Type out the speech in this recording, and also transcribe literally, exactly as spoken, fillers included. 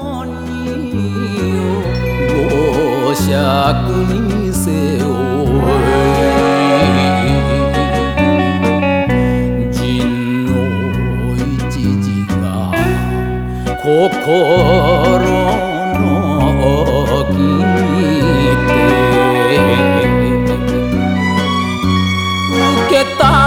五尺に背負い陣の一時が心の奥にて受けた